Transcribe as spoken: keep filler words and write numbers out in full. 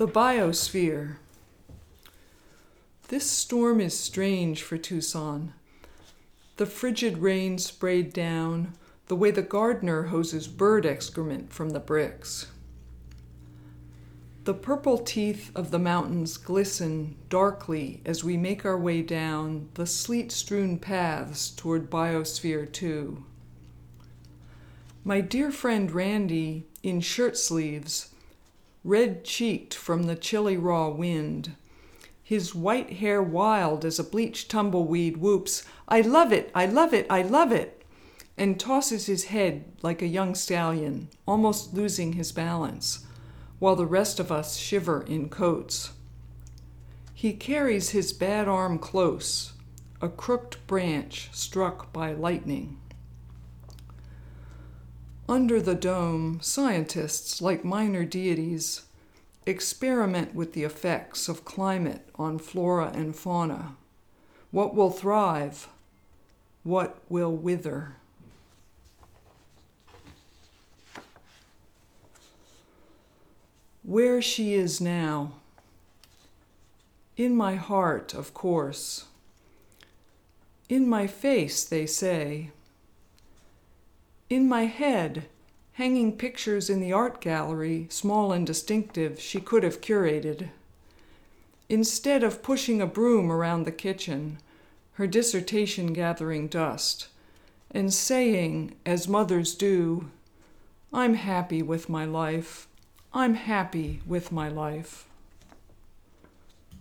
The biosphere. This storm is strange for Tucson. The frigid rain sprayed down the way the gardener hoses bird excrement from the bricks. The purple teeth of the mountains glisten darkly as we make our way down the sleet-strewn paths toward Biosphere two. My dear friend Randy, in shirt sleeves, red-cheeked from the chilly raw wind, his white hair wild as a bleached tumbleweed, whoops, "I love it, I love it, I love it," and tosses his head like a young stallion, almost losing his balance, while the rest of us shiver in coats. He carries his bad arm close, a crooked branch struck by lightning. Under the dome, scientists, like minor deities, experiment with the effects of climate on flora and fauna. What will thrive? What will wither? Where she is now. In my heart, of course. In my face, they say. In my head, hanging pictures in the art gallery, small and distinctive, she could have curated. Instead of pushing a broom around the kitchen, her dissertation gathering dust, and saying, as mothers do, "I'm happy with my life. I'm happy with my life."